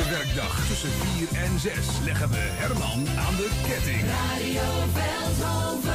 Elke werkdag tussen 4 en 6 leggen we Herman aan de ketting. Radio Veldhoven.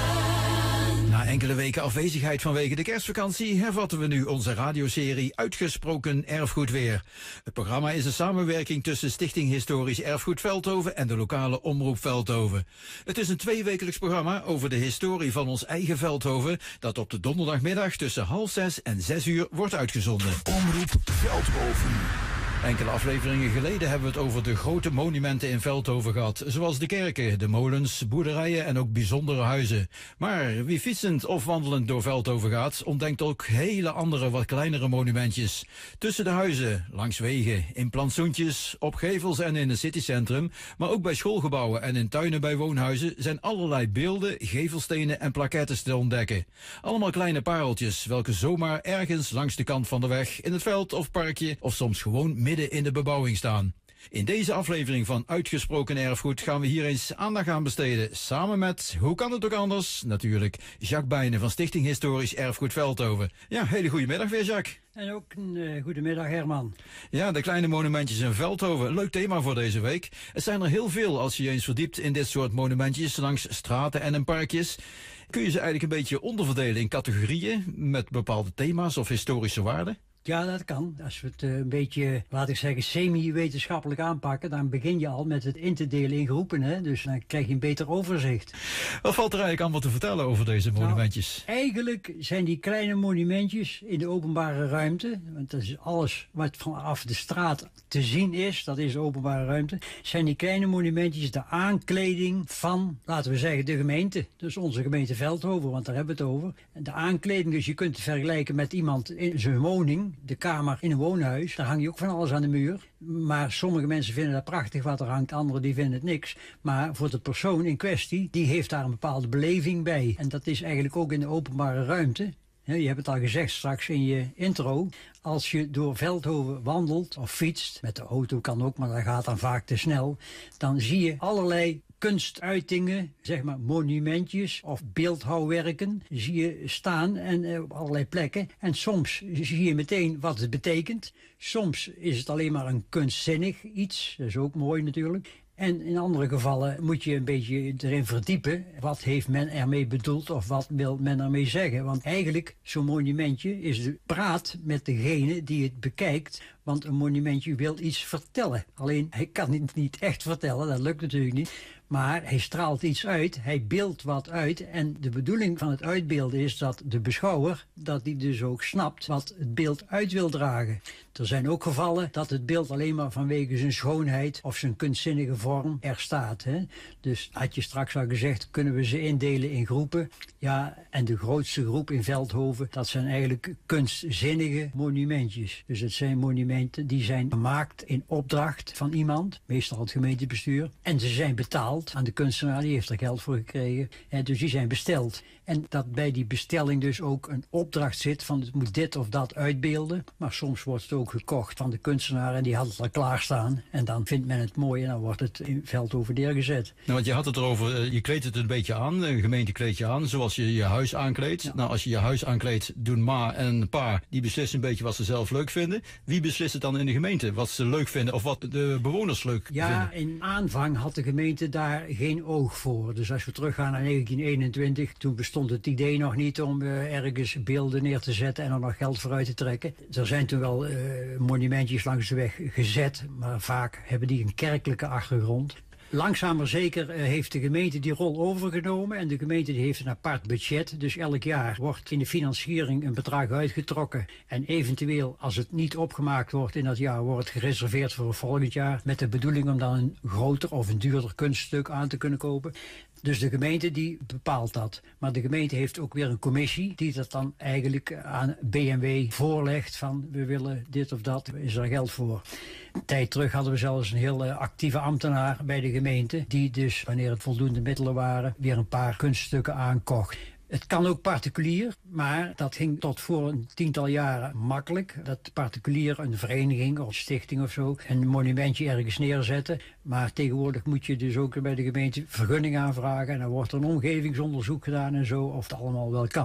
Na enkele weken afwezigheid vanwege de kerstvakantie hervatten we nu onze radioserie Uitgesproken Erfgoed weer. Het programma is een samenwerking tussen Stichting Historisch Erfgoed Veldhoven en de lokale omroep Veldhoven. Het is een tweewekelijks programma over de historie van ons eigen Veldhoven, dat op de donderdagmiddag tussen 5:30 en 6:00 wordt uitgezonden. Omroep Veldhoven. Enkele afleveringen geleden hebben we het over de grote monumenten in Veldhoven gehad, zoals de kerken, de molens, boerderijen en ook bijzondere huizen. Maar wie fietsend of wandelend door Veldhoven gaat, ontdekt ook hele andere, wat kleinere monumentjes. Tussen de huizen, langs wegen, in plantsoentjes, op gevels en in het citycentrum, maar ook bij schoolgebouwen en in tuinen bij woonhuizen zijn allerlei beelden, gevelstenen en plaquettes te ontdekken. Allemaal kleine pareltjes, welke zomaar ergens langs de kant van de weg, in het veld of parkje of soms gewoon midden in de bebouwing staan. In deze aflevering van Uitgesproken Erfgoed gaan we hier eens aandacht aan besteden. Samen met, hoe kan het ook anders, natuurlijk, Jacques Bijnen van Stichting Historisch Erfgoed Veldhoven. Ja, hele goede middag weer, Jacques. En ook een goedemiddag, Herman. Ja, de kleine monumentjes in Veldhoven. Leuk thema voor deze week. Het zijn er heel veel als je je eens verdiept in dit soort monumentjes langs straten en in parkjes. Kun je ze eigenlijk een beetje onderverdelen in categorieën met bepaalde thema's of historische waarden? Ja, dat kan. Als we het een beetje, laat ik zeggen, semi-wetenschappelijk aanpakken, dan begin je al met het in te delen in groepen, hè? Dus dan krijg je een beter overzicht. Wat valt er eigenlijk allemaal te vertellen over deze monumentjes? Nou, eigenlijk zijn die kleine monumentjes in de openbare ruimte, want dat is alles wat vanaf de straat te zien is, dat is de openbare ruimte, zijn die kleine monumentjes de aankleding van, laten we zeggen, de gemeente. Dus onze gemeente Veldhoven, want daar hebben we het over. De aankleding, dus je kunt het vergelijken met iemand in zijn woning, de kamer in een woonhuis, daar hang je ook van alles aan de muur. Maar sommige mensen vinden dat prachtig wat er hangt, anderen die vinden het niks. Maar voor de persoon in kwestie, die heeft daar een bepaalde beleving bij. En dat is eigenlijk ook in de openbare ruimte. Je hebt het al gezegd straks in je intro. Als je door Veldhoven wandelt of fietst, met de auto kan ook, maar dat gaat dan vaak te snel, dan zie je allerlei kunstuitingen, zeg maar monumentjes of beeldhouwwerken, zie je staan en op allerlei plekken. En soms zie je meteen wat het betekent. Soms is het alleen maar een kunstzinnig iets, dat is ook mooi natuurlijk. En in andere gevallen moet je een beetje erin verdiepen. Wat heeft men ermee bedoeld of wat wil men ermee zeggen? Want eigenlijk, zo'n monumentje is de praat met degene die het bekijkt. Want een monumentje wil iets vertellen. Alleen, hij kan het niet echt vertellen, dat lukt natuurlijk niet. Maar hij straalt iets uit, hij beeldt wat uit. En de bedoeling van het uitbeelden is dat de beschouwer, dat die dus ook snapt wat het beeld uit wil dragen. Er zijn ook gevallen dat het beeld alleen maar vanwege zijn schoonheid of zijn kunstzinnige vorm er staat. Hè? Dus had je straks al gezegd, kunnen we ze indelen in groepen. Ja, en de grootste groep in Veldhoven, dat zijn eigenlijk kunstzinnige monumentjes. Dus het zijn monumenten die zijn gemaakt in opdracht van iemand, meestal het gemeentebestuur. En ze zijn betaald aan de kunstenaar, die heeft er geld voor gekregen. En dus die zijn besteld. En dat bij die bestelling dus ook een opdracht zit van het moet dit of dat uitbeelden. Maar soms wordt het ook gekocht van de kunstenaar en die had het al klaarstaan. En dan vindt men het mooi en dan wordt het in Veldhoven neergezet. Nou, want je had het erover, je kleedt het een beetje aan, de gemeente kleedt je aan, zoals je je huis aankleedt. Ja. Nou, als je je huis aankleedt, doen ma en pa, die beslissen een beetje wat ze zelf leuk vinden. Wie beslist het dan in de gemeente? Wat ze leuk vinden of wat de bewoners leuk vinden? Ja, in aanvang had de gemeente daar geen oog voor. Dus als we teruggaan naar 1921, toen bestond het idee nog niet om ergens beelden neer te zetten en er nog geld voor uit te trekken. Er zijn toen wel monumentjes langs de weg gezet, maar vaak hebben die een kerkelijke achtergrond. Langzaam maar zeker heeft de gemeente die rol overgenomen en de gemeente die heeft een apart budget. Dus elk jaar wordt in de financiering een bedrag uitgetrokken. En eventueel, als het niet opgemaakt wordt in dat jaar, wordt het gereserveerd voor het volgend jaar. Met de bedoeling om dan een groter of een duurder kunststuk aan te kunnen kopen. Dus de gemeente die bepaalt dat. Maar de gemeente heeft ook weer een commissie die dat dan eigenlijk aan BMW voorlegt van we willen dit of dat, is er geld voor. Een tijd terug hadden we zelfs een heel actieve ambtenaar bij de gemeente die dus, wanneer het voldoende middelen waren, weer een paar kunststukken aankocht. Het kan ook particulier, maar dat ging tot voor een tiental jaren makkelijk. Dat particulier een vereniging of stichting of zo een monumentje ergens neerzetten. Maar tegenwoordig moet je dus ook bij de gemeente vergunning aanvragen. En dan wordt er een omgevingsonderzoek gedaan en zo, of het allemaal wel kan.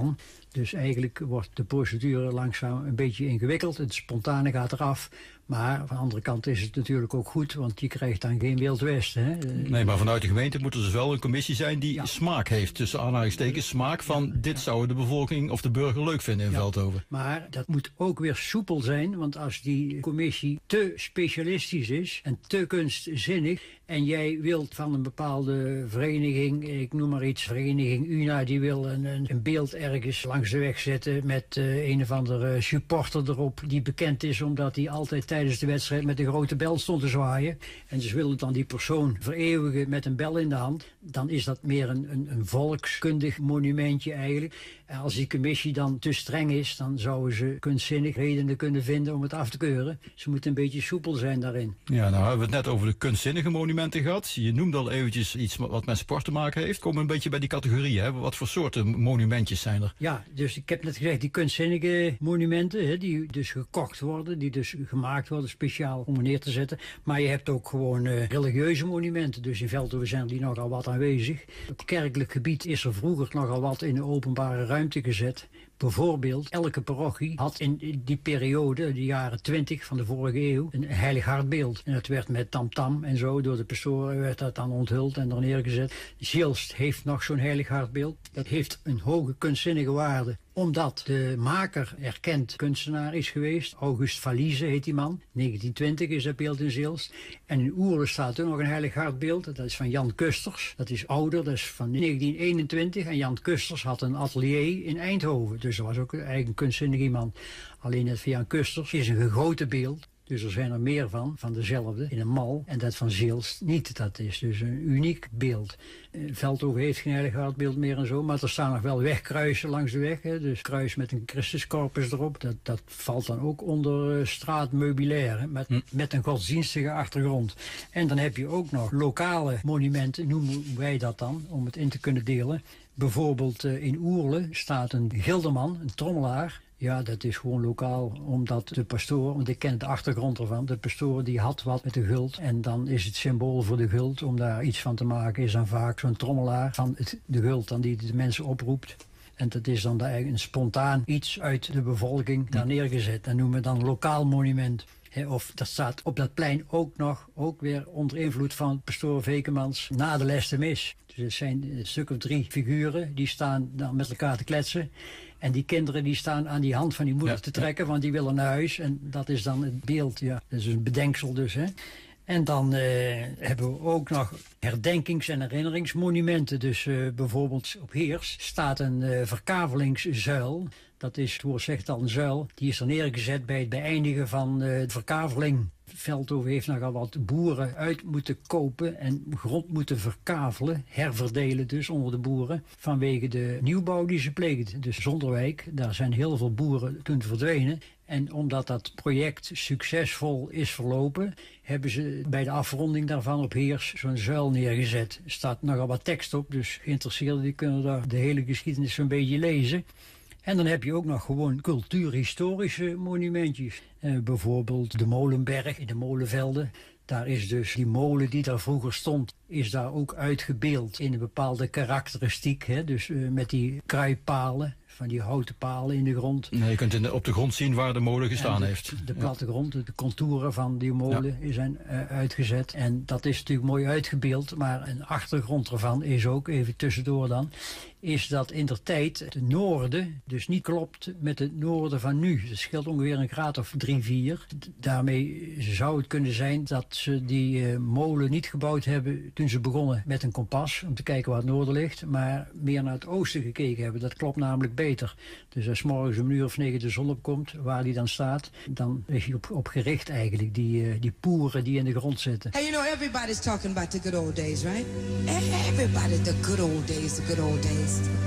Dus eigenlijk wordt de procedure langzaam een beetje ingewikkeld. Het spontane gaat eraf. Maar van de andere kant is het natuurlijk ook goed, want je krijgt dan geen Wild Westen. Hè? Nee, maar vanuit de gemeente moet er dus wel een commissie zijn die smaak heeft. Tussen aanhalingstekens smaak van dit zou de bevolking of de burger leuk vinden in Veldhoven. Maar dat moet ook weer soepel zijn, want als die commissie te specialistisch is en te kunstzinnig en jij wilt van een bepaalde vereniging, ik noem maar iets, vereniging UNA, die wil een beeld ergens langs de weg zetten met een of andere supporter erop die bekend is omdat hij altijd tijdens de wedstrijd met een grote bel stond te zwaaien. En ze willen dan die persoon vereeuwigen met een bel in de hand. Dan is dat meer een volkskundig monumentje eigenlijk. En als die commissie dan te streng is, dan zouden ze kunstzinnig redenen kunnen vinden om het af te keuren. Ze moeten een beetje soepel zijn daarin. Ja, nou hebben we het net over de kunstzinnige monumenten gehad. Je noemde al eventjes iets wat met sport te maken heeft. Komen we een beetje bij die categorie, hè? Wat voor soorten monumentjes zijn er? Ja, dus ik heb net gezegd, die kunstzinnige monumenten, hè, die dus gekocht worden, die dus gemaakt worden speciaal om neer te zetten. Maar je hebt ook gewoon religieuze monumenten. Dus in Veldhoven zijn die nogal wat aanwezig. Op kerkelijk gebied is er vroeger nogal wat in de openbare ruimte gezet. Bijvoorbeeld, elke parochie had in die periode, de jaren 20 van de vorige eeuw, een heilig hartbeeld. En dat werd met tamtam en zo, door de pastoren werd dat dan onthuld en er neergezet. Zilst heeft nog zo'n heilig hartbeeld. Dat heeft een hoge kunstzinnige waarde, omdat de maker erkend kunstenaar is geweest. August Valise heet die man. 1920 is dat beeld in Zilst. En in Oerle staat er nog een heilig hartbeeld. Dat is van Jan Kusters. Dat is ouder, dat is van 1921. En Jan Kusters had een atelier in Eindhoven. Dus dat was ook eigenlijk een kunstzinnig iemand. Alleen het van Jan Kusters is een gegoten beeld. Dus er zijn er meer van dezelfde, in een mal. En dat van Zilst niet. Dat is dus een uniek beeld. Veldhoven heeft geen heilig hartbeeld meer en zo. Maar er staan nog wel wegkruisen langs de weg. Hè. Dus kruis met een Christuskorpus erop. Dat valt dan ook onder straatmeubilair. Hè, met een godsdienstige achtergrond. En dan heb je ook nog lokale monumenten, noemen wij dat dan, om het in te kunnen delen. Bijvoorbeeld in Oerle staat een gildeman, een trommelaar. Ja, dat is gewoon lokaal, omdat de pastoor, want ik ken de achtergrond ervan, de pastoor die had wat met de guld. En dan is het symbool voor de guld, om daar iets van te maken, is dan vaak zo'n trommelaar van de guld dan die de mensen oproept. En dat is dan eigenlijk een spontaan iets uit de bevolking daar neergezet. Dat noemen we dan lokaal monument. Of dat staat op dat plein ook weer onder invloed van pastoor Vekemans na de les de mis. Dus het zijn een stuk of 3 figuren, die staan dan met elkaar te kletsen. En die kinderen die staan aan die hand van die moeder te trekken, want die willen naar huis. En dat is dan het beeld, ja. Dat is een bedenksel dus, hè. En dan hebben we ook nog herdenkings- en herinneringsmonumenten. Dus bijvoorbeeld op Heers staat een verkavelingszuil. Dat is, het woord zegt al, een zuil. Die is er neergezet bij het beëindigen van de verkaveling. Veldhoven heeft nogal wat boeren uit moeten kopen en grond moeten verkavelen, herverdelen dus onder de boeren, vanwege de nieuwbouw die ze pleegden. Dus Zonderwijk, daar zijn heel veel boeren toen verdwenen. En omdat dat project succesvol is verlopen, hebben ze bij de afronding daarvan op Heers zo'n zuil neergezet. Er staat nogal wat tekst op, dus geïnteresseerden die kunnen daar de hele geschiedenis zo'n beetje lezen. En dan heb je ook nog gewoon cultuurhistorische monumentjes. Bijvoorbeeld de Molenberg in de Molenvelden. Daar is dus die molen die daar vroeger stond, is daar ook uitgebeeld in een bepaalde karakteristiek. Hè? Dus met die kruipalen, van die houten palen in de grond. Nee, je kunt op de grond zien waar de molen gestaan heeft. De plattegrond, de contouren van die molen zijn uitgezet. En dat is natuurlijk mooi uitgebeeld, maar een achtergrond ervan is ook, even tussendoor dan, is dat indertijd het noorden dus niet klopt met het noorden van nu. Het scheelt ongeveer een graad of 3, 4. Daarmee zou het kunnen zijn dat ze die molen niet gebouwd hebben toen ze begonnen met een kompas, om te kijken waar het noorden ligt, maar meer naar het oosten gekeken hebben. Dat klopt namelijk beter. Dus als 's morgens om 1:09 de zon opkomt, waar die dan staat, dan is hij op gericht eigenlijk, die poeren die in de grond zitten. Hey, you know, everybody's talking about the good old days, right? Everybody, the good old days, the good old days.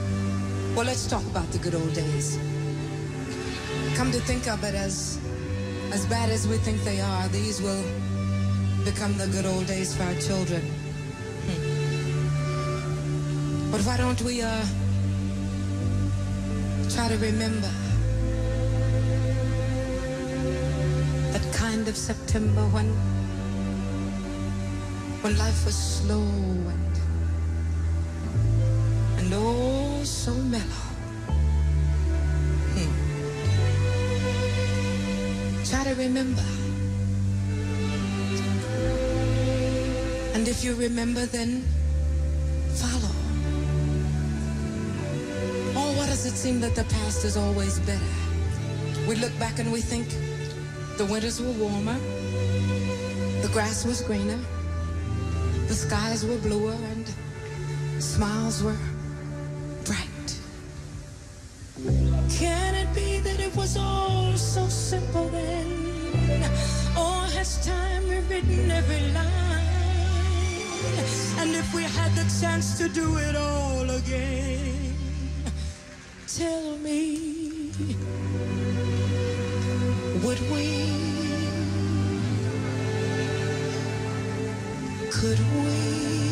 Well, let's talk about the good old days. Come to think of it, as bad as we think they are, these will become the good old days for our children. But why don't we try to remember that kind of September when life was slow and oh so mellow. Try to remember. And if you remember, then follow. Oh, why does it seem that the past is always better? We look back and we think the winters were warmer, the grass was greener, the skies were bluer, and smiles were bright. Can it be that it was all so simple then? Or has time rewritten every line? And if we had the chance to do it all again, tell me, would we? Could we?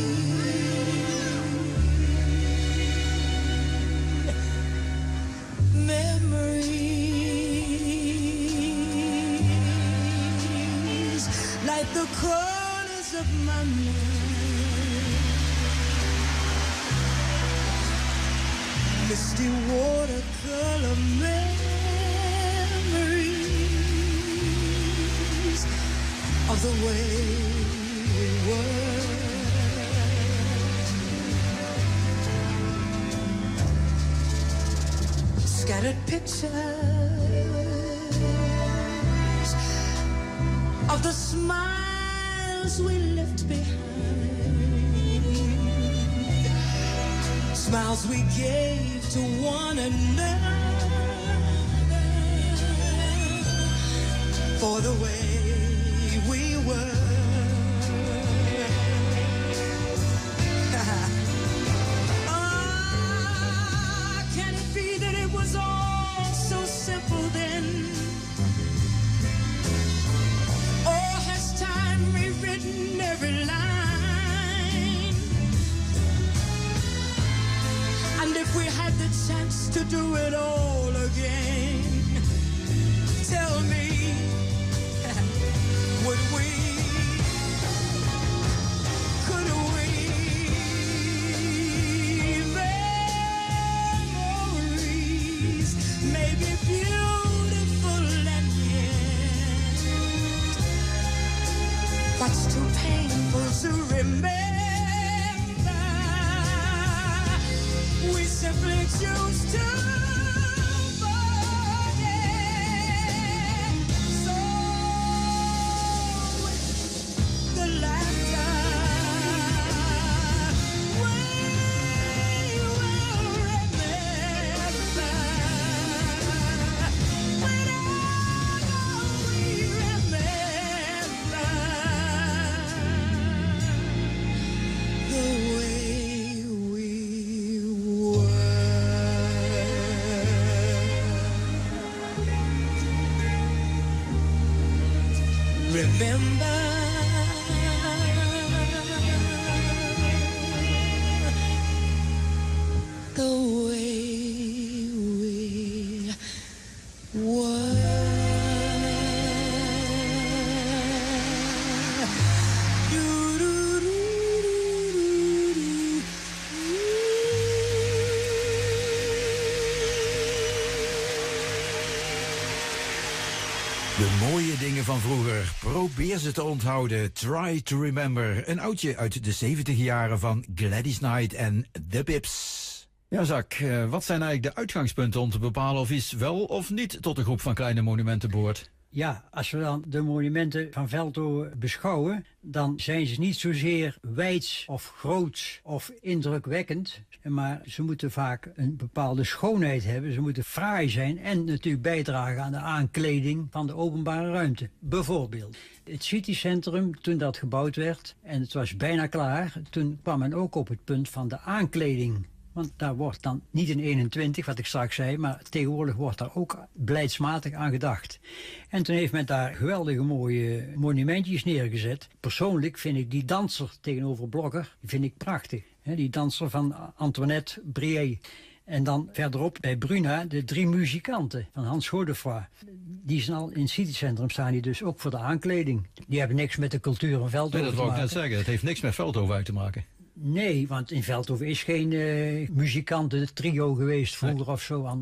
Memories like the corners of my mind, misty watercolor memories of the way we were. Scattered pictures of the smiles we left behind, smiles we gave to one another for the way we were. Can it be that it was all so simple then? Or has time rewritten every line? And if we had the chance to do it all again, tell me, would we? Could we? Memories may be beautiful and yet what's too painful to remember, we simply choose to forget. So with the laughter we will remember, whenever we remember the way we were. Remember the way we were. De mooie dingen van vroeger. Probeer ze te onthouden. Try to remember. Een oudje uit de 70 jaren van Gladys Knight en The Pips. Ja, Zak, wat zijn eigenlijk de uitgangspunten om te bepalen of iets wel of niet tot de groep van kleine monumenten behoort? Ja, als we dan de monumenten van Veldhoven beschouwen, dan zijn ze niet zozeer wijds of groots of indrukwekkend, maar ze moeten vaak een bepaalde schoonheid hebben, ze moeten fraai zijn en natuurlijk bijdragen aan de aankleding van de openbare ruimte. Bijvoorbeeld het citycentrum, toen dat gebouwd werd en het was bijna klaar, toen kwam men ook op het punt van de aankleding. Want daar wordt dan niet in 21, wat ik straks zei, maar tegenwoordig wordt daar ook beleidsmatig aan gedacht. En toen heeft men daar geweldige mooie monumentjes neergezet. Persoonlijk vind ik die danser tegenover Blokker, die vind ik prachtig. Die danser van Antoinette Briey. En dan verderop bij Bruna de 3 muzikanten van Hans Godefroy. Die zijn al in het citycentrum staan, die dus ook voor de aankleding. Die hebben niks met de cultuur van Veldhoven Nee, dat wou ik net zeggen. Het heeft niks met Veldhoven uit te maken. Nee, want in Veldhoven is geen muzikanten trio geweest vroeger of zo.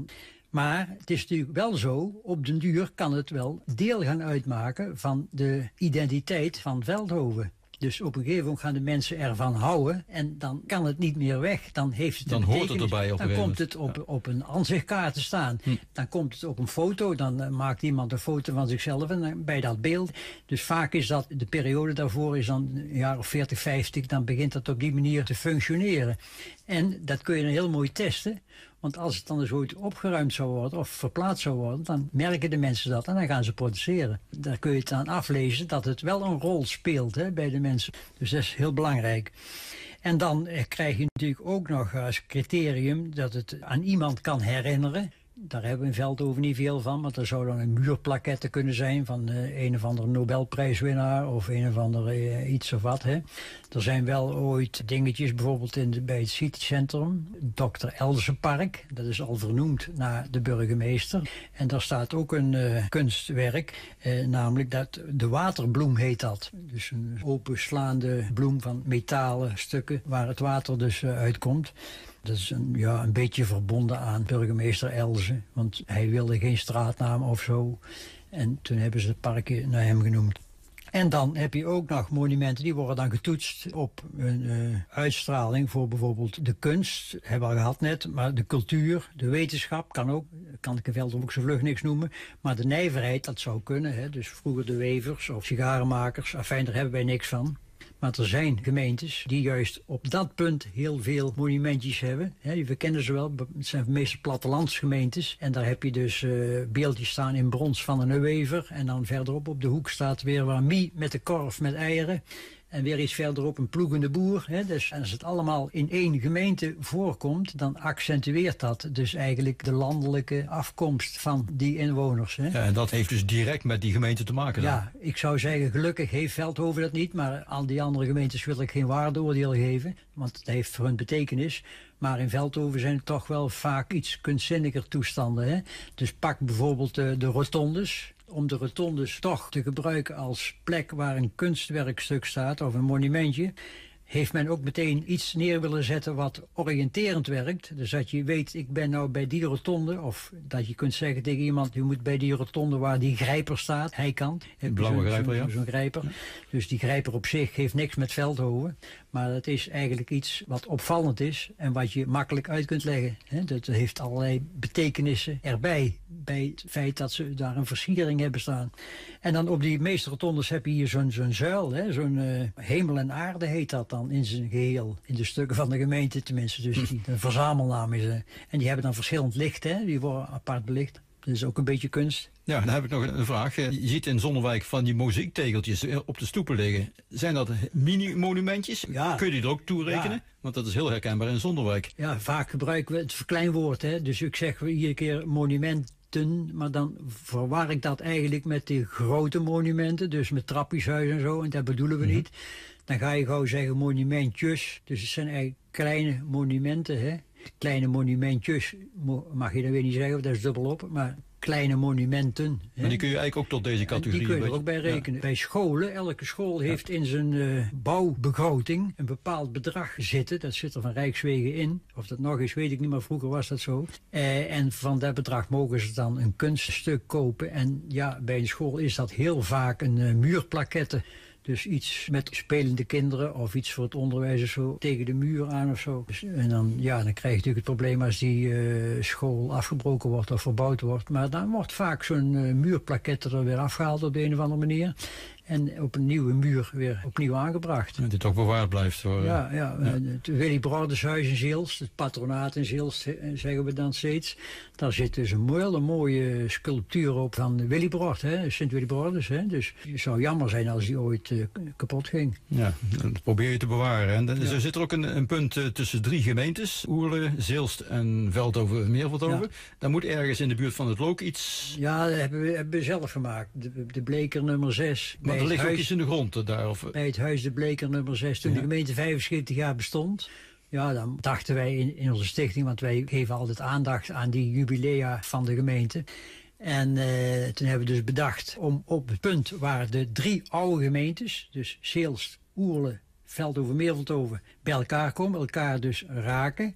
Maar het is natuurlijk wel zo, op den duur kan het wel deel gaan uitmaken van de identiteit van Veldhoven. Dus op een gegeven moment gaan de mensen ervan houden en dan kan het niet meer weg. Dan heeft het Dan hoort het erbij op een Dan gegeven komt het op een aanzichtkaart te staan. Dan komt het op een foto, dan maakt iemand een foto van zichzelf en dan, bij dat beeld. Dus vaak is dat, de periode daarvoor is dan een jaar of 40, 50, dan begint dat op die manier te functioneren. En dat kun je dan heel mooi testen. Want als het dan eens ooit opgeruimd zou worden of verplaatst zou worden, dan merken de mensen dat en dan gaan ze protesteren. Daar kun je het aan aflezen dat het wel een rol speelt, hè, bij de mensen. Dus dat is heel belangrijk. En dan krijg je natuurlijk ook nog als criterium dat het aan iemand kan herinneren. Daar hebben we in Veldhoven niet veel van, maar er zou dan een muurplaquette kunnen zijn van een of andere Nobelprijswinnaar of een of andere iets of wat. Hè. Er zijn wel ooit dingetjes, bijvoorbeeld bij het Citycentrum, Dr. Elzenpark. Dat is al vernoemd naar de burgemeester. En daar staat ook een kunstwerk, namelijk dat de waterbloem heet dat. Dus een openslaande bloem van metalen stukken waar het water dus uitkomt. Dat is een beetje verbonden aan burgemeester Elze, want hij wilde geen straatnaam of zo. En toen hebben ze het parkje naar hem genoemd. En dan heb je ook nog monumenten, die worden dan getoetst op een uitstraling voor bijvoorbeeld de kunst, hebben we al gehad net, maar de cultuur, de wetenschap kan ik in Veldhoven ook zo vlug niks noemen, maar de nijverheid, dat zou kunnen, hè? Dus vroeger de wevers of sigarenmakers, afijn, daar hebben wij niks van. Maar er zijn gemeentes die juist op dat punt heel veel monumentjes hebben. We kennen ze wel, het zijn meestal plattelandsgemeentes. En daar heb je dus beeldjes staan in brons van een wever. En dan verderop op de hoek staat weer waar Mie met de korf met eieren. En weer iets verderop een ploegende boer. Hè. Dus als het allemaal in één gemeente voorkomt, dan accentueert dat dus eigenlijk de landelijke afkomst van die inwoners. Hè. Ja, en dat heeft dus direct met die gemeente te maken dan? Ja, ik zou zeggen, gelukkig heeft Veldhoven dat niet, maar al die andere gemeentes wil ik geen waardeoordeel geven, want het heeft voor hun betekenis. Maar in Veldhoven zijn het toch wel vaak iets kunstzinniger toestanden. Hè. Dus pak bijvoorbeeld de rotondes. Om de rotondes toch te gebruiken als plek waar een kunstwerkstuk staat of een monumentje, heeft men ook meteen iets neer willen zetten wat oriënterend werkt. Dus dat je weet, ik ben nou bij die rotonde, of dat je kunt zeggen tegen iemand, je moet bij die rotonde waar die grijper staat, heikant. Een blauwe grijper, ja. Zo'n grijper. Ja. Dus die grijper op zich heeft niks met Veldhoven. Maar dat is eigenlijk iets wat opvallend is en wat je makkelijk uit kunt leggen. Dat heeft allerlei betekenissen erbij, bij het feit dat ze daar een versiering hebben staan. En dan op die meeste rotondes heb je hier zo'n zuil, zo'n hemel en aarde heet dat dan in zijn geheel. In de stukken van de gemeente tenminste, dus die een verzamelnaam is. En die hebben dan verschillend licht, die worden apart belicht. Dat is ook een beetje kunst. Ja, dan heb ik nog een vraag. Je ziet in Zonderwijk van die mozaïektegeltjes op de stoepen liggen. Zijn dat mini-monumentjes? Ja. Kun je die er ook toe rekenen? Ja. Want dat is heel herkenbaar in Zonderwijk. Ja, vaak gebruiken we het verkleinwoord. Dus ik zeg iedere keer monumenten, maar dan verwar ik dat eigenlijk met de grote monumenten. Dus met trappieshuizen en zo, en dat bedoelen we niet. Dan ga je gauw zeggen monumentjes. Dus het zijn eigenlijk kleine monumenten, hè. Kleine monumentjes mag je dan weer niet zeggen, dat is dubbelop, maar kleine monumenten. Maar die kun je eigenlijk ook tot deze categorie... Die kun je er ook bij rekenen. Ja. Bij scholen, elke school heeft in zijn bouwbegroting een bepaald bedrag zitten. Dat zit er van Rijkswegen in. Of dat nog is, weet ik niet, maar vroeger was dat zo. En van dat bedrag mogen ze dan een kunststuk kopen. En ja, bij een school is dat heel vaak een muurplaquette. Dus iets met spelende kinderen of iets voor het onderwijs of zo, tegen de muur aan of zo. Dus, en dan krijg je natuurlijk het probleem als die school afgebroken wordt of verbouwd wordt. Maar dan wordt vaak zo'n muurplaquette er weer afgehaald op de een of andere manier. En op een nieuwe muur weer opnieuw aangebracht. Dat die toch bewaard blijft. Voor, het Willy Brodershuis in Zeelst, het patronaat in Zeelst, zeggen we dan steeds. Daar zit dus een hele mooie sculptuur op van Willy Brod, Sint Willy Broders. Dus het zou jammer zijn als die ooit kapot ging. Ja, dat probeer je te bewaren. En dus er zit er ook een punt tussen 3 gemeentes, Oerle, Zeelst en Veldhoven, Meerveldhoven. Ja. Daar moet ergens in de buurt van het Look iets... Ja, dat hebben we zelf gemaakt. De Bleker nummer 6. Maar er ligt ook iets in de grond daar? Of... Bij het huis de Bleker nummer 6, toen de gemeente 75 jaar bestond. Ja, dan dachten wij in onze stichting, want wij geven altijd aandacht aan die jubilea van de gemeente. En toen hebben we dus bedacht om op het punt waar de 3 oude gemeentes, dus Zeelst, Oerle, Veldhoven, Meerveldhoven, bij elkaar komen, elkaar dus raken,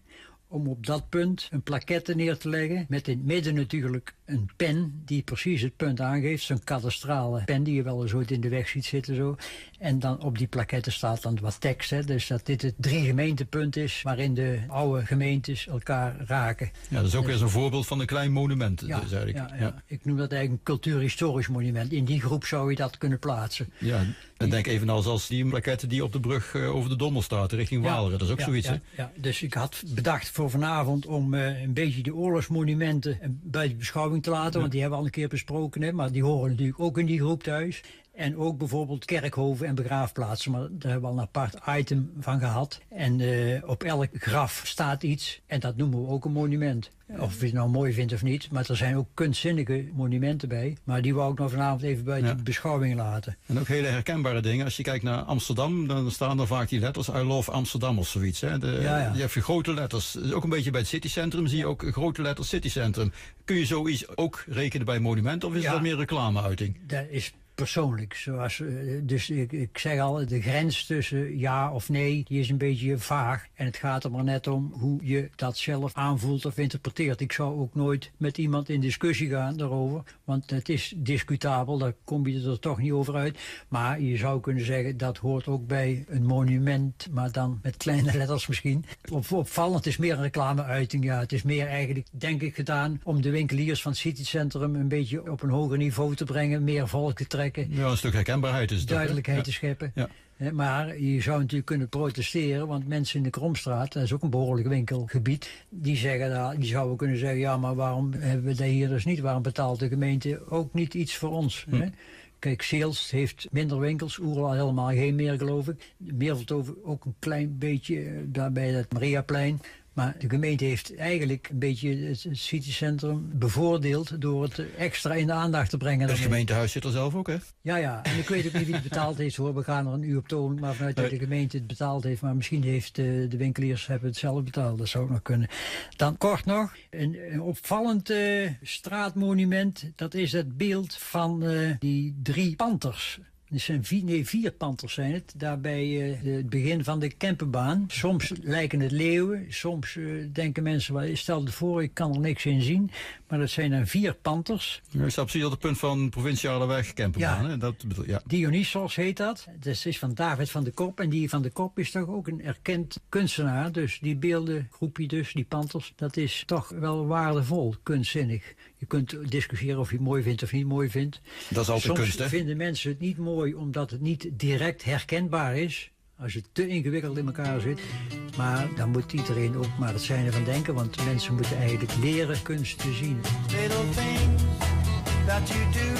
om op dat punt een plaquette neer te leggen. Met in het midden natuurlijk een pen die precies het punt aangeeft. Zo'n kadastrale pen die je wel eens ooit in de weg ziet zitten. Zo. En dan op die plaquette staat dan wat tekst. Hè? Dus dat dit het 3 gemeentepunt is waarin de oude gemeentes elkaar raken. Ja, dat is ook weer zo'n voorbeeld van een klein monument, Ja, dus eigenlijk. ja. Ik noem dat eigenlijk een cultuurhistorisch monument. In die groep zou je dat kunnen plaatsen. Ja, en denk evenals als die plaquette die op de brug over de Dommel staat, richting Waleren. Dat is ook zoiets, hè? Ja, dus ik had bedacht voor vanavond om een beetje de oorlogsmonumenten buiten beschouwing te laten. Want die hebben we al een keer besproken, hè, maar die horen natuurlijk ook in die groep thuis. En ook bijvoorbeeld kerkhoven en begraafplaatsen. Maar daar hebben we al een apart item van gehad. En op elk graf staat iets. En dat noemen we ook een monument. Of je het nou mooi vindt of niet. Maar er zijn ook kunstzinnige monumenten bij. Maar die wou ik nog vanavond even buiten beschouwing laten. En ook hele herkenbare dingen. Als je kijkt naar Amsterdam, dan staan er vaak die letters I love Amsterdam of zoiets. Hè. Je hebt grote letters. Ook een beetje bij het citycentrum zie je ook grote letters citycentrum. Kun je zoiets ook rekenen bij monumenten of is dat meer reclameuiting? Dat is persoonlijk. Zoals, dus ik zeg al, de grens tussen ja of nee, die is een beetje vaag. En het gaat er maar net om hoe je dat zelf aanvoelt of interpreteert. Ik zou ook nooit met iemand in discussie gaan daarover. Want het is discutabel, daar kom je er toch niet over uit. Maar je zou kunnen zeggen, dat hoort ook bij een monument, maar dan met kleine letters misschien. Opvallend is meer een reclameuiting. Ja, het is meer eigenlijk, denk ik, gedaan om de winkeliers van het citycentrum een beetje op een hoger niveau te brengen, meer volk te trekken. Ja, een stuk herkenbaarheid is het. Duidelijkheid te scheppen. Ja. Maar je zou natuurlijk kunnen protesteren, want mensen in de Kromstraat, dat is ook een behoorlijk winkelgebied, die zouden kunnen zeggen, ja, maar waarom hebben we dat hier dus niet? Waarom betaalt de gemeente ook niet iets voor ons? Hè? Kijk, Zeelst heeft minder winkels, Oerla helemaal geen meer, geloof ik. Meervelthoven ook een klein beetje, daar bij het Mariaplein. Maar de gemeente heeft eigenlijk een beetje het citycentrum bevoordeeld door het extra in de aandacht te brengen. Het gemeentehuis zit er zelf ook, hè? Ja. En ik weet ook niet wie het betaald heeft, hoor. We gaan er een uur op tonen, maar vanuit dat de gemeente het betaald heeft. Maar misschien heeft de winkeliers hebben het zelf betaald. Dat zou ook nog kunnen. Dan kort nog, een opvallend straatmonument. Dat is het beeld van die 3 panters. Het zijn 4 panters zijn het, daar bij het begin van de Kempenbaan. Soms lijken het leeuwen, soms denken mensen, stel het voor, ik kan er niks in zien. Maar dat zijn dan 4 panters. Je staat precies op het punt van provinciale weg Kempenbaan. Hè? Dat bedoel, ja. Dionysos heet dat. Dat is van David van de Kop. En die van de Kop is toch ook een erkend kunstenaar. Dus die beelden, groepje dus, die panters, dat is toch wel waardevol, kunstzinnig. Je kunt discussiëren of je het mooi vindt of niet mooi vindt. Dat is altijd kunst, hè? Soms vinden mensen het niet mooi omdat het niet direct herkenbaar is. Als het te ingewikkeld in elkaar zit. Maar dan moet iedereen ook maar het zijne van denken. Want mensen moeten eigenlijk leren kunst te zien. Little things that you do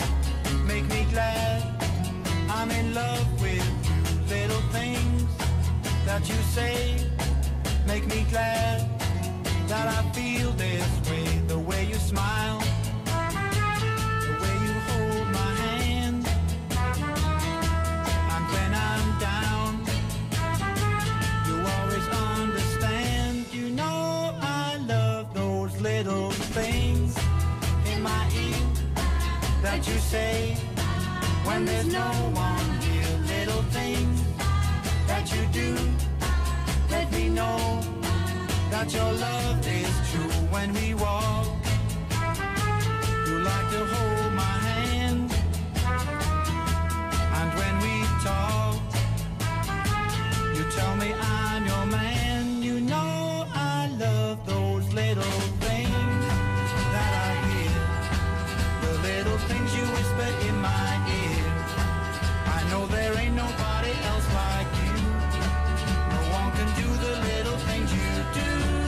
make me glad. I'm in love with you. Little things that you say make me glad. That I feel this way. The way you smile. The way you hold my hand. And when I'm down, you always understand. You know I love those little things in my ear that you say when there's no one here. Little things that you do let me know that your love is true. When we walk, you like to hold my hand. And when we talk, you tell me I'm your man. You know I love those little things that I hear. The little things you whisper in my ear. I know there ain't nobody else like you. No one can do the little things you do.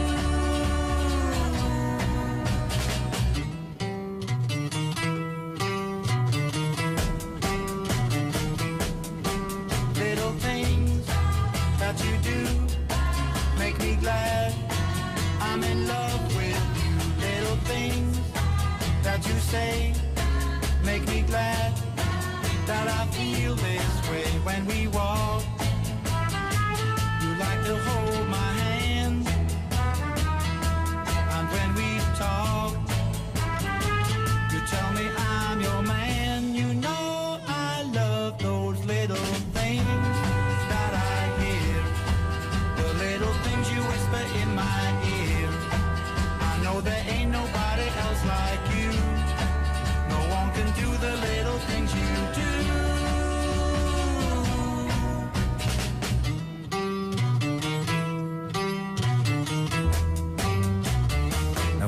Little things that you do make me glad. I'm in love with you. Little things that you say make me glad. That I feel this way when we walk. You like to hold my hand. And when we talk, you tell me I'm your man. You know I love those little things that I hear. The little things you whisper in my ear.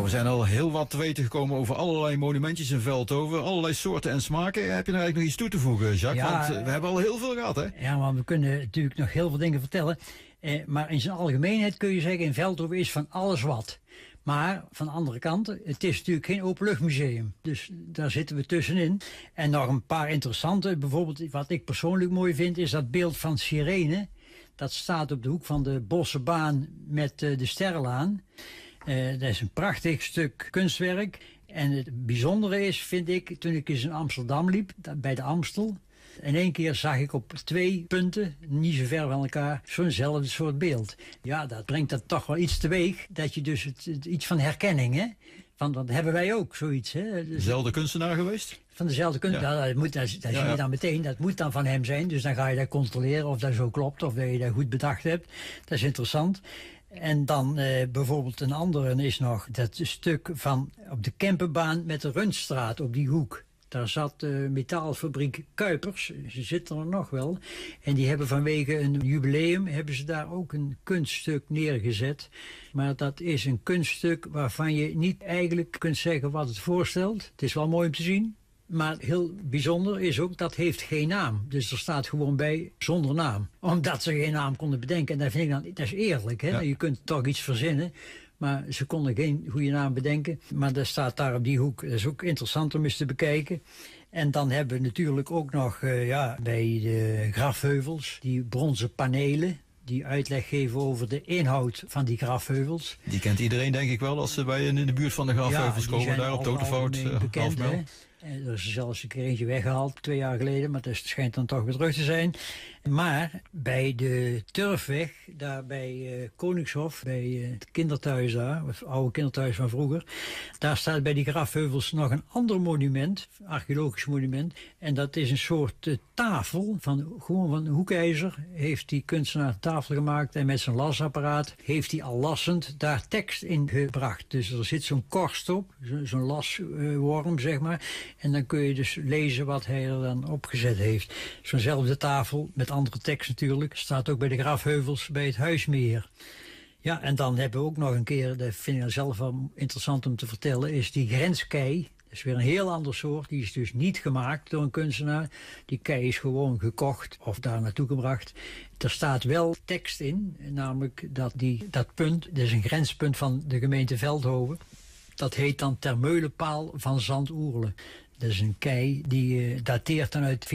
we zijn al heel wat te weten gekomen over allerlei monumentjes in Veldhoven. Allerlei soorten en smaken. Heb je nou eigenlijk nog iets toe te voegen, Jacques? Ja, Want we hebben al heel veel gehad, hè? Ja, maar we kunnen natuurlijk nog heel veel dingen vertellen. Maar in zijn algemeenheid kun je zeggen, in Veldhoven is van alles wat. Maar van de andere kant, het is natuurlijk geen openluchtmuseum. Dus daar zitten we tussenin. En nog een paar interessante, bijvoorbeeld wat ik persoonlijk mooi vind, is dat beeld van Sirene. Dat staat op de hoek van de Bossenbaan met de Sterrenlaan. Dat is een prachtig stuk kunstwerk. En het bijzondere is, vind ik, toen ik eens in Amsterdam liep, bij de Amstel. In één keer zag ik op 2 punten, niet zo ver van elkaar, zo'nzelfde soort beeld. Ja, dat brengt dat toch wel iets teweeg, dat je dus iets van herkenning, hè. Want dat hebben wij ook, zoiets, hè. Dus Dezelfde kunstenaar geweest? van dezelfde kunstenaar, Ja. dat zie je dan meteen, dat moet dan van hem zijn. Dus dan ga je dat controleren of dat zo klopt, of dat je dat goed bedacht hebt. Dat is interessant. En dan bijvoorbeeld een andere is nog dat stuk van op de Kempenbaan met de Rundstraat op die hoek. Daar zat de metaalfabriek Kuipers, ze zitten er nog wel. En die hebben vanwege een jubileum, hebben ze daar ook een kunststuk neergezet. Maar dat is een kunststuk waarvan je niet eigenlijk kunt zeggen wat het voorstelt. Het is wel mooi om te zien. Maar heel bijzonder is ook, dat heeft geen naam. Dus er staat gewoon bij zonder naam. Omdat ze geen naam konden bedenken. En dat vind ik dan, dat is eerlijk, hè? Ja. Je kunt toch iets verzinnen. Maar ze konden geen goede naam bedenken. Maar dat staat daar op die hoek. Dat is ook interessant om eens te bekijken. En dan hebben we natuurlijk ook nog bij de grafheuvels die bronzen panelen. Die uitleg geven over de inhoud van die grafheuvels. Die kent iedereen, denk ik wel, als ze bij in de buurt van de grafheuvels die komen. zijn Daar op Totenfout, algemeen bekend, Halfmel. hè. Er is zelfs een keer eentje weggehaald, 2 jaar geleden, maar dat schijnt dan toch weer terug te zijn. Maar bij de Turfweg, daar bij Koningshof, bij het kinderthuis daar, het oude kinderthuis van vroeger, daar staat bij die grafheuvels nog een ander monument, archeologisch monument. En dat is een soort tafel, gewoon van hoekijzer, heeft die kunstenaar een tafel gemaakt en met zijn lasapparaat heeft hij al lassend daar tekst in gebracht. Dus er zit zo'n korst op, zo'n lasworm zeg maar. En dan kun je dus lezen wat hij er dan opgezet heeft. Zo'nzelfde tafel, met andere tekst natuurlijk, staat ook bij de grafheuvels bij het Huismeer. Ja, en dan hebben we ook nog een keer, dat vind ik dan zelf wel interessant om te vertellen, is die grenskei. Dat is weer een heel ander soort. Die is dus niet gemaakt door een kunstenaar. Die kei is gewoon gekocht of daar naartoe gebracht. Er staat wel tekst in, namelijk dat punt, dat is een grenspunt van de gemeente Veldhoven. Dat heet dan Termeulenpaal van Zandoerle. Dat is een kei die dateert dan uit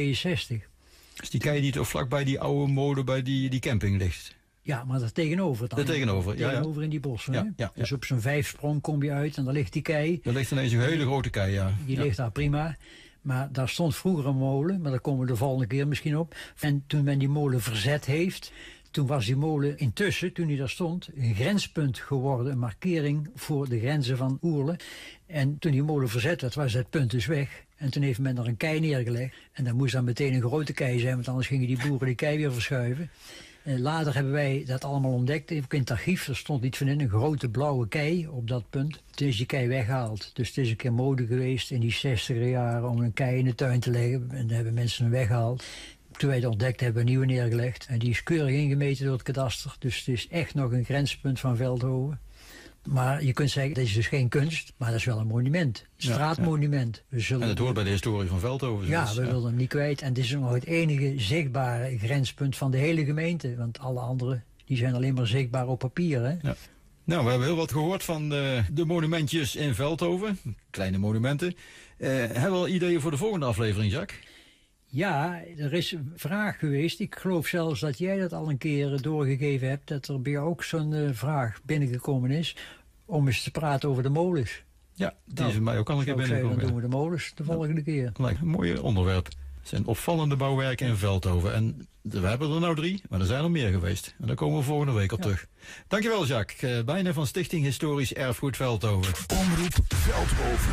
1462. Dus die kei niet of vlakbij die oude molen bij die camping ligt. Ja, maar daar tegenover dan. Daar tegenover, ja. Tegenover in die bossen. Ja, hè? ja, Dus op zo'n 5-sprong kom je uit en daar ligt die kei. Er ligt ineens een hele grote kei, ja. Die Ja. ligt daar prima. Maar daar stond vroeger een molen, maar daar komen we de volgende keer misschien op. En toen men die molen verzet heeft, toen was die molen intussen, toen hij daar stond, een grenspunt geworden. Een markering voor de grenzen van Oerle. En toen die molen verzet werd, was dat punt dus weg. En toen heeft men er een kei neergelegd. En dan moest dan meteen een grote kei zijn, want anders gingen die boeren die kei weer verschuiven. Later hebben wij dat allemaal ontdekt. Ook in het archief, er stond iets van in, een grote blauwe kei op dat punt. Toen is die kei weggehaald. Dus het is een keer mode geweest in die 60er jaren om een kei in de tuin te leggen. En dan hebben mensen hem weggehaald. Toen wij het ontdekt hebben, een nieuwe neergelegd. En die is keurig ingemeten door het kadaster. Dus het is echt nog een grenspunt van Veldhoven. Maar je kunt zeggen, dat is dus geen kunst, maar dat is wel een monument. Een straatmonument. We zullen En het hoort bij de historie van Veldhoven. ja, dus, we willen hem niet kwijt. En het is nog het enige zichtbare grenspunt van de hele gemeente. Want alle andere die zijn alleen maar zichtbaar op papier. Hè? Ja. Nou, we hebben heel wat gehoord van de monumentjes in Veldhoven. Kleine monumenten. Hebben we al ideeën voor de volgende aflevering, Jacques? Ja, er is een vraag geweest. Ik geloof zelfs dat jij dat al een keer doorgegeven hebt. Dat er bij jou ook zo'n vraag binnengekomen is. Om eens te praten over de molens. Ja, die is bij mij ook al een keer Dan binnengekomen. doen we de molens de volgende keer. Lijkt een mooi onderwerp. Het zijn opvallende bouwwerken in Veldhoven. En we hebben er nou 3, maar er zijn er meer geweest. En daar komen we volgende week op terug. Dankjewel, Jacques. Bijna van Stichting Historisch Erfgoed Veldhoven. Omroep Veldhoven.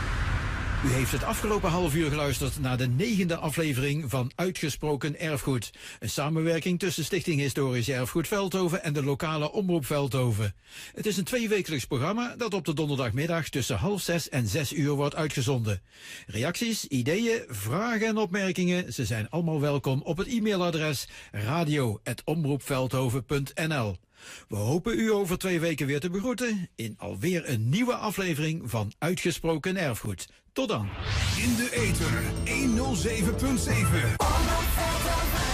U heeft het afgelopen half uur geluisterd naar de 9e aflevering van Uitgesproken Erfgoed. Een samenwerking tussen Stichting Historisch Erfgoed Veldhoven en de lokale Omroep Veldhoven. Het is een 2-wekelijks programma dat op de donderdagmiddag tussen 5:30 en 6 uur wordt uitgezonden. Reacties, ideeën, vragen en opmerkingen, ze zijn allemaal welkom op het e-mailadres radio@omroepveldhoven.nl. We hopen u over 2 weken weer te begroeten in alweer een nieuwe aflevering van Uitgesproken Erfgoed. Tot dan. In de ether 107.7.